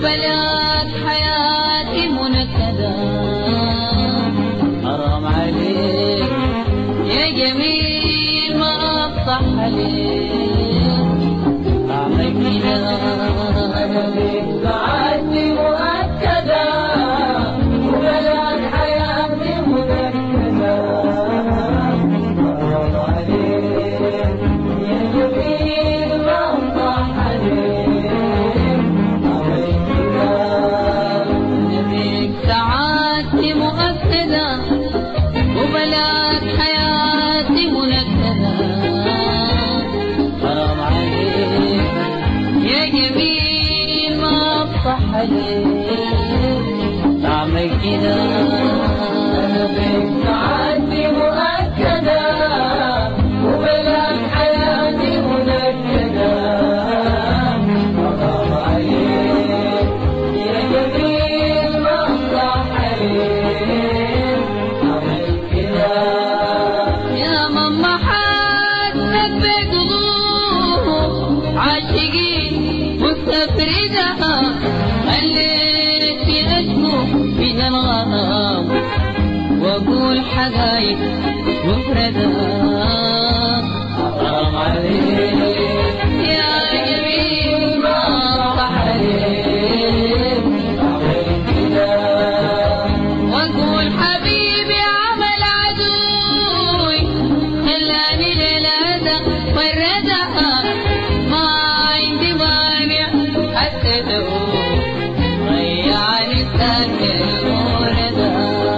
وبلاك حياتي منكدة. حرام عليك يا جميل ما أفصح عليك طعمك كده. أنا بيك سعادتي مؤكدة وبلاك حياتي منكدة. حرام عليك يا جميل ما أفصح عليك طعمك كده. أنا بيك سعادتي مؤكدة وبلاك حياتي منكدة. حرام عليك يا جميل ما أفصح عليك طعمك كده. أنا بيك سعادتي مؤكدة وبلاك حياتي منكدة. حرام عليك يا جميل ما أفصح عليك طعمك كده. يا ماما حاسك بقلوب عاشقين مستفردة خليتني أشكو من الغرام وأقول حقايق مفردة. حرام عليك يا جميل ما أفصح عليك طعمك كده. وأقول حبيبي عمل عدوي خلاني ليلة فردها ما عندي مانع حتى دوب ضيعني ساكن موردة.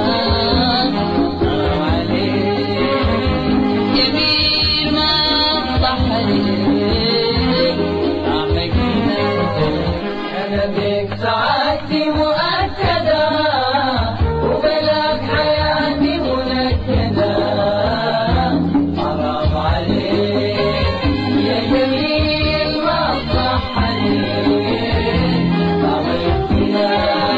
حرام عليك جميل ما أفصح عليك طعمك كده. أنا بيك سعادتي مؤكدة وبلاك حياتي منكدة. حرام عليك يا جميل ما أفصح عليك طعمك كده.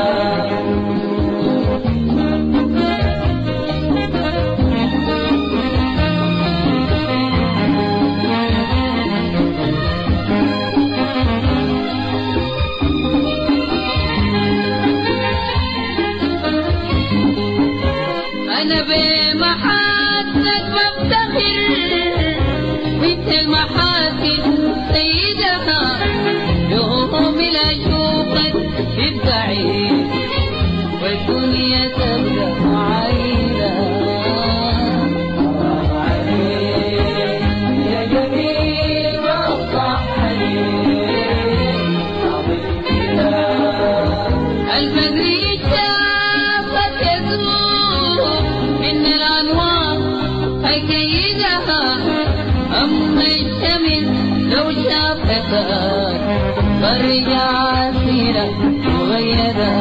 أنا بمحاسنك بفتخر مثل محاسن سيدها يوم لا أشوفك بالبعيد والدنيا تبدأ عايلة. حرام عليك يا جميل ما أفصح عليك طعمك كده. البدر شافك يزور من الأنوار هيكيدها أما الشمس لو شافك فرجع سيرة مغيرة.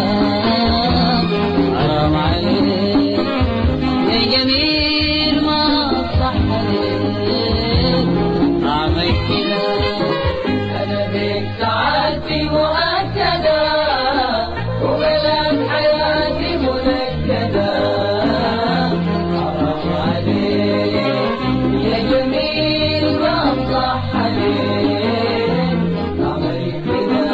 حرام عليك يا جميل ما أفصح عليك طعمك كده. أنا بيك سعادتي مؤكدة وبلاك حياتي منكدة. حرام عليك يا جميل ما أفصح عليك طعمك كده.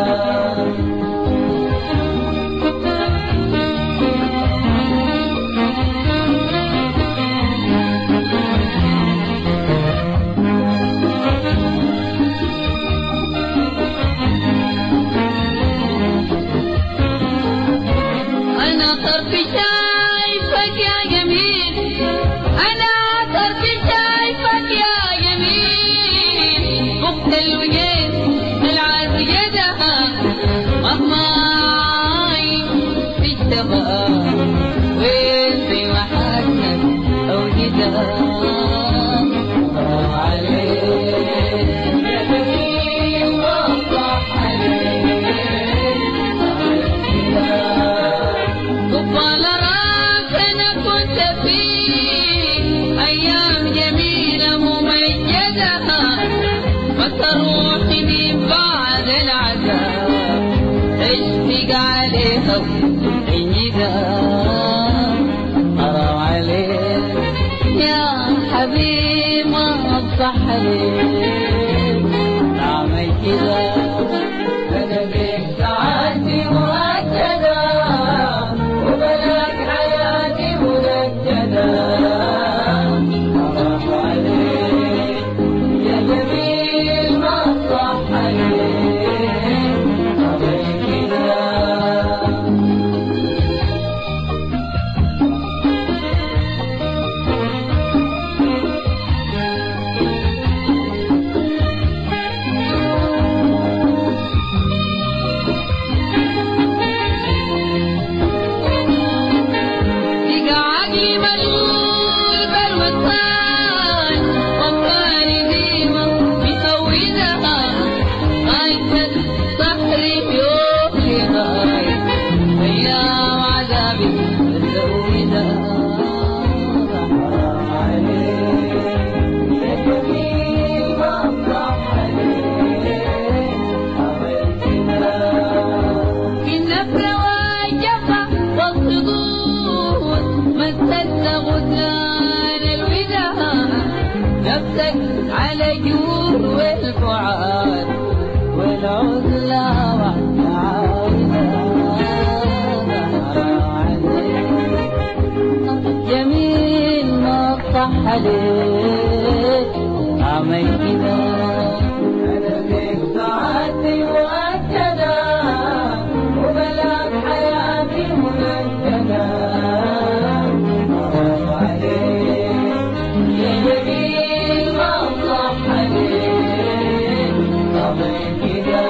أنا طرفي شايفك يا جميل. أنا طرفي شايفك يا جميل بخت الوجين العازيدها مهما عاين في الشباب وين في محاسنك أوجدها. حرام عليك يا جميل ما أفصح عليك طعمك كده. قبال راسنا كنت فيه أيام جميلة مميزة وتروحي من بعد العذاب تشفق عليها وتعيدها. حرام عليك يا حبيب ما أفصح عليك طعمك كده. أنا بيك سعادتي نفسك على جور والبعاد والعزلة والتعاونة جميل ما صح عليك عمل كده أنا فيك ساعتي مؤكدة وبلاك حياتي منكدة حرام عليك يا جميل ما صح عليك عمل كده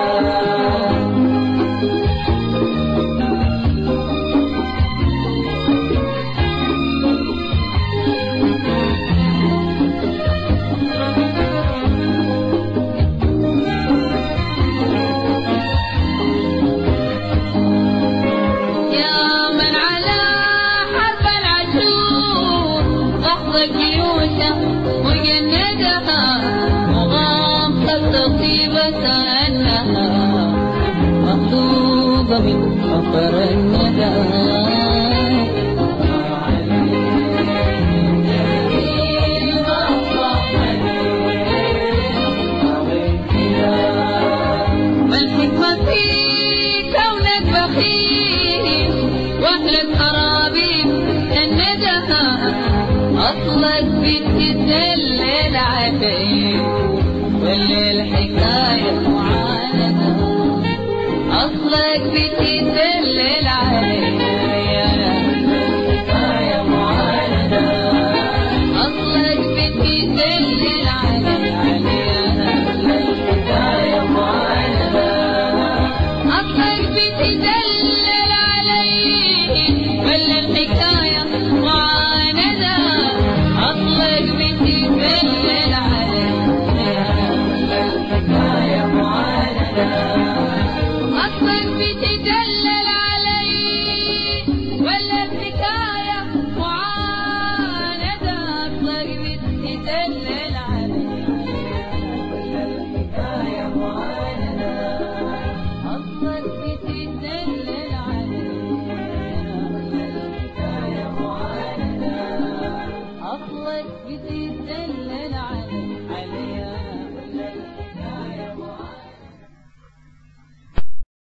جيوشها وجندها وغامضة تصيبة كأنها مخطوبة من خطر الندى ما الحكمة في كونك بخيل واهلك خرابيب جندها أصلك بتدلل عليه واللي الحكاية معاندة أصلك بتدلل عليه